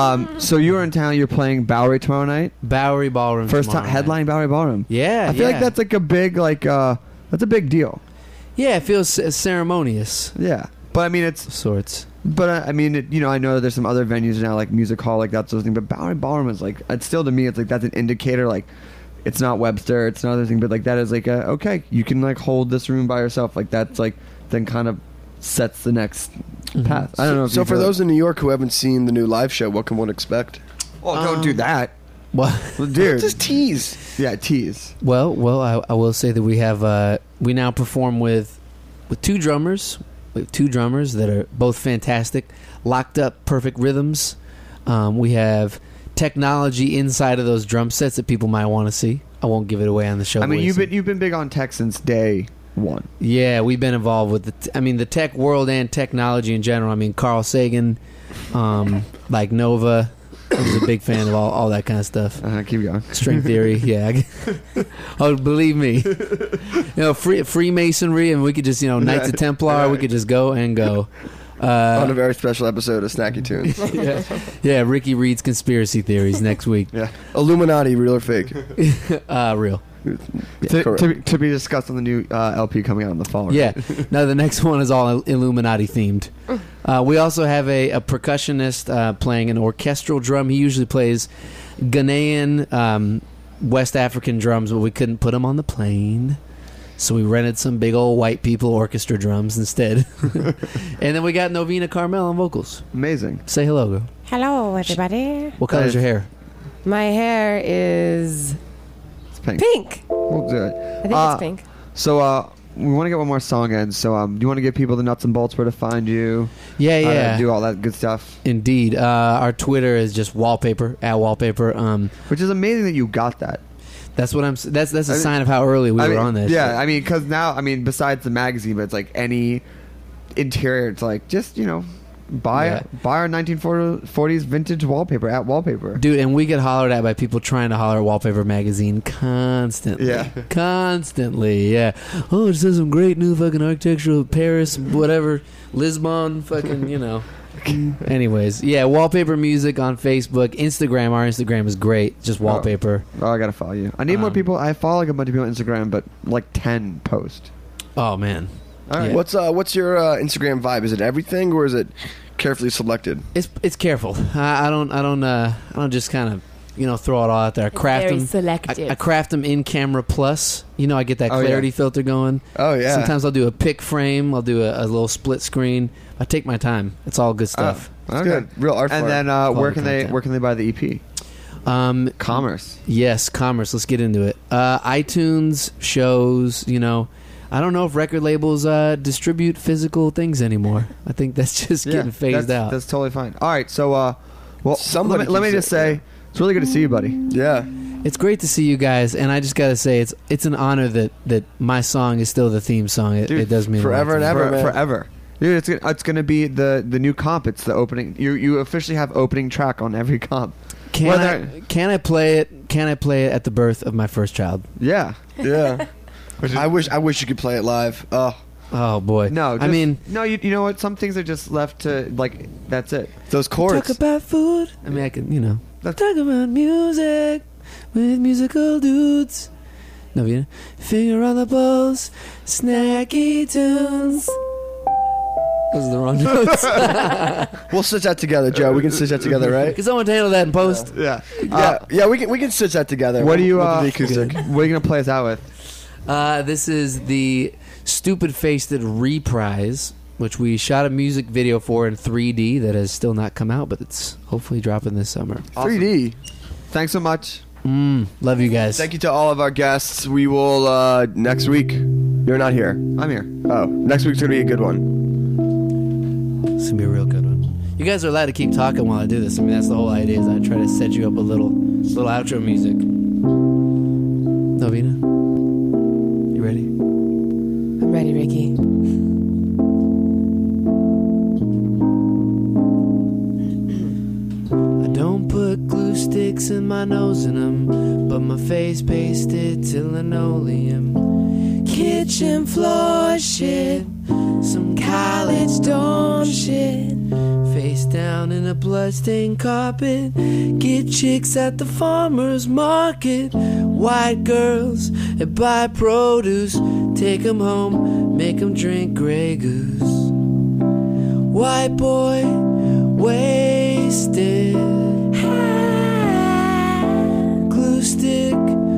So you were in town. You're playing Bowery tomorrow night. Bowery Ballroom. First time tomorrow night. headline Bowery Ballroom. Yeah, I feel like that's like a big that's a big deal. Yeah, it feels ceremonious. Yeah, but I mean it's. Sorts. But I mean, I know there's some other venues now like Music Hall, like that sort of thing. But Bowery Ballroom is like, it's still to me, it's like that's an indicator. Like, it's not Webster, it's another thing, but like that is like okay, you can like hold this room by yourself. Like that's like then kind of sets the next path. I don't know. If So you for feel those in New York who haven't seen the new live show, what can one expect? oh, don't do that, Well, well, dude. Just tease. Yeah, tease. well, I will say that we have we now perform with two drummers. We have two drummers that are both fantastic, locked up, perfect rhythms. We have technology inside of those drum sets that people might want to see. I won't give it away on the show. I mean, but you've been big on tech since day one. yeah, we've been involved with the tech world and technology in general. I mean, Carl Sagan, like Nova, I was a big fan of all that kind of stuff. Keep going. String theory, yeah. Oh, believe me. Freemasonry, and we could just, Knights of Templar, we could just go and go. On a very special episode of Snacky Tunes. Yeah, Ricky reads conspiracy theories next week. Yeah. Illuminati, real or fake? Real. To be discussed on the new LP coming out in the fall. Right? Yeah. Now the next one is all Illuminati themed. We also have a percussionist playing an orchestral drum. He usually plays Ghanaian, West African drums, but we couldn't put him on the plane. So we rented some big old white people orchestra drums instead. And then we got Novena Carmel on vocals. Amazing. Say hello, girl. Hello, everybody. What color is your hair? My hair is pink. We'll do it. I think it's pink. So we want to get one more song in. So do you want to give people the nuts and bolts where to find you? Yeah. Do all that good stuff. Indeed. Our Twitter is just wallpaper, @wallpaper. Which is amazing that you got that. That's what that's a sign of how early we were on that. Yeah, shit. I mean, because now, besides the magazine, but it's like any interior, it's like just buy our 1940s vintage wallpaper at Wallpaper, dude. And we get hollered at by people trying to holler at Wallpaper magazine constantly. Yeah, constantly. Yeah. Oh, it says some great new fucking architectural Paris, whatever, Lisbon, fucking Anyways, yeah, Wallpaper Music on Facebook, Instagram. Our Instagram is great, just Wallpaper. Oh, I gotta follow you. I need more people. I follow like a bunch of people on Instagram, but like 10 post. Oh man. All right. Yeah. What's your Instagram vibe? Is it everything or is it carefully selected? It's careful. I don't just kind of throw it all out there. I craft very them. selective. I craft them in camera plus. I get that clarity filter going. Oh yeah. Sometimes I'll do a pick frame. I'll do a little split screen. I take my time. It's all good stuff. It's good. Real art. And then where can they buy the EP? Commerce. Yes, Commerce. Let's get into it. iTunes, shows. I don't know if record labels distribute physical things anymore. I think that's just getting phased out. That's totally fine. All right, so somebody let me just say, it's really good to see you, buddy. Yeah. It's great to see you guys, and I just gotta say it's an honor that my song is still the theme song. It does mean forever and ever, man. Forever. Dude, it's gonna be the new comp. It's the opening. You officially have opening track on every comp. Can I play it? Can I play it at the birth of my first child? Yeah. Yeah. I wish you could play it live. Oh boy. No, no. You know what? Some things are just left to that's it. Those chords. Talk about food. I mean, I can talk about music with musical dudes. No, finger on the pulse, snacky tunes. Those are the wrong notes. We'll stitch that together, Joe. We can stitch that together, right? Can someone handle that in post? Yeah. We can stitch that together. What do you? With the acoustic. What are you gonna play us out with? This is the Stupid Faced Reprise, which we shot a music video for in 3D that has still not come out, but it's hopefully dropping this summer. Awesome. 3D. Thanks so much. Love you guys. Thank you to all of our guests. We will next week. You're not here. I'm here. Oh, next week's gonna be a good one. It's gonna be a real good one. You guys are allowed to keep talking while I do this. I mean, that's the whole idea. Is I try to set you up a little outro music. Novena, you ready? I'm ready, Ricky. I don't put glue sticks in my nose in them, but my face pasted to linoleum. Kitchen floor shit, some college dorm shit. Face down in a bloodstained carpet. Get chicks at the farmer's market. White girls that buy produce. Take 'em home, make 'em drink Grey Goose. White boy, wasted. Glue stick,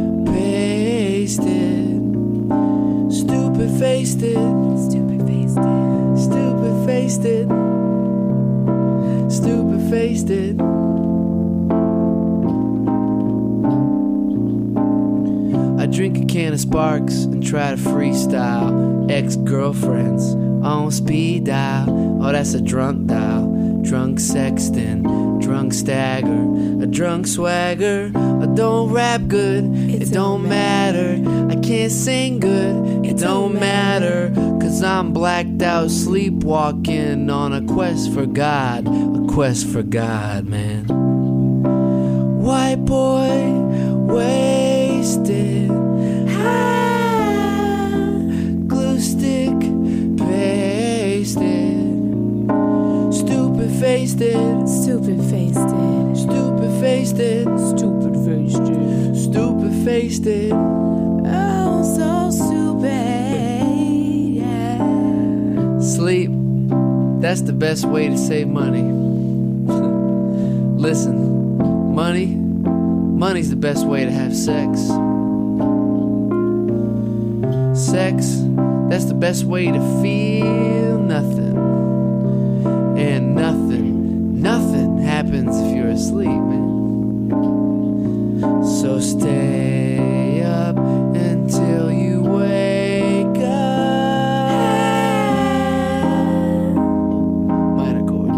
pasted. Stupid faced it. Stupid faced it. Stupid faced it. Stupid faced it. I drink a can of Sparks and try to freestyle. Ex-girlfriends on speed dial. Oh, that's a drunk dial. Drunk sexton, drunk stagger, a drunk swagger. I don't rap good, it don't matter. I can't sing good, it don't matter. Cause I'm blacked out, sleepwalking on a quest for God. A quest for God, man. White boy, wasted. Glue stick, pasted. Stupid faced it. Stupid faced it. Stupid faced it. Stupid faced it. Stupid faced it. Oh, so stupid. Yeah. Sleep. That's the best way to save money. Listen, money's the best way to have sex. Sex, that's the best way to feel nothing. And nothing happens if you're asleep, man. So stay up until you wake up. Minor chord.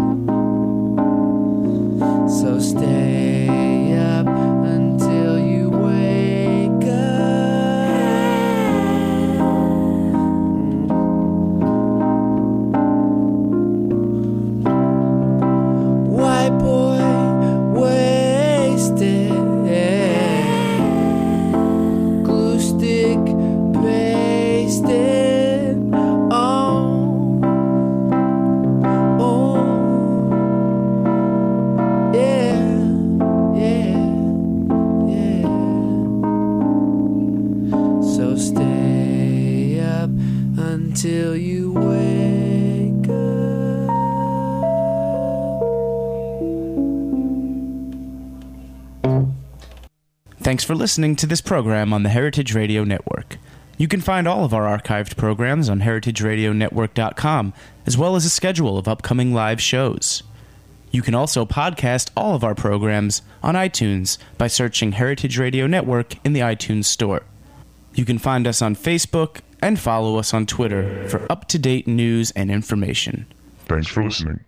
So stay up until you wake up. White boy, wasted. Glue stick, pasted. Oh, yeah, yeah, yeah. So stay up until you wake up. Thanks for listening to this program on the Heritage Radio Network. You can find all of our archived programs on heritageradionetwork.com, as well as a schedule of upcoming live shows. You can also podcast all of our programs on iTunes by searching Heritage Radio Network in the iTunes Store. You can find us on Facebook and follow us on Twitter for up-to-date news and information. Thanks for listening.